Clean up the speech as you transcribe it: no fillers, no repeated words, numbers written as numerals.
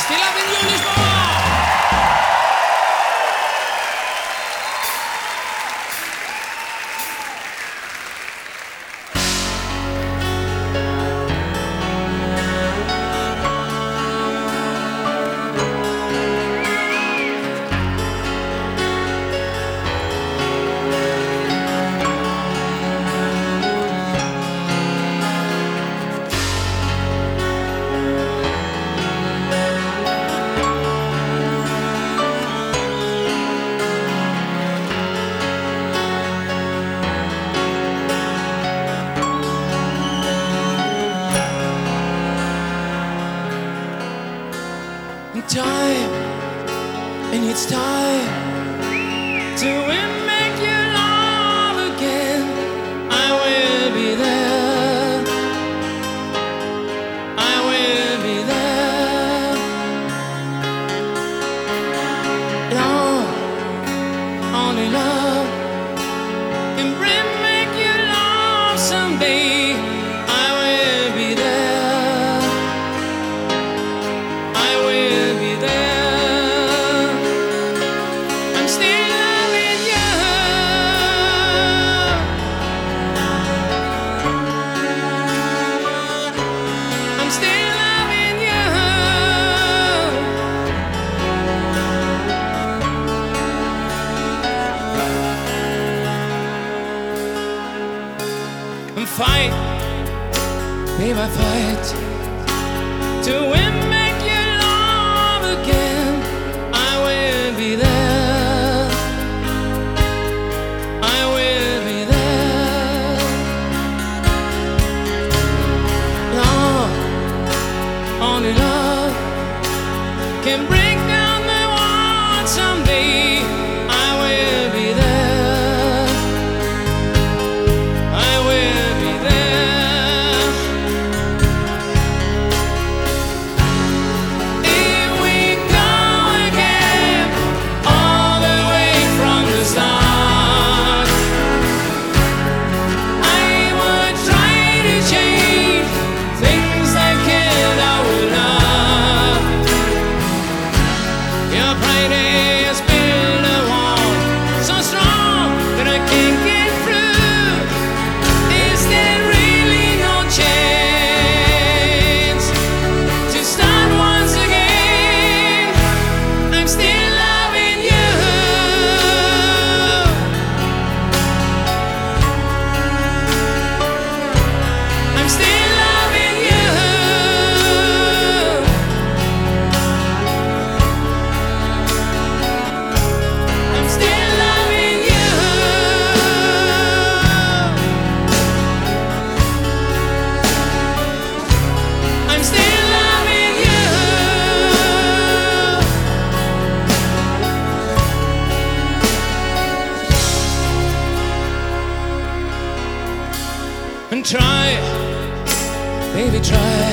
Still loving you, Lisboa! Time, and it's time to make you love again. I will be there. I will be there. Love, only love can make you love someday. I will be there. I will be there. I'm still loving you. I'm still loving you. And fight, babe, I fight to win. Only love can break down the walls someday. I will be there. I will be there. If we go again, all the way from the start, I would try to change things that killed our love. Your pride has built a wall so strong that I can't get through. Is there really no chance to start once again? I'm still loving you. I'm still loving you. I'm still loving you. I'm still loving you. And try, baby, try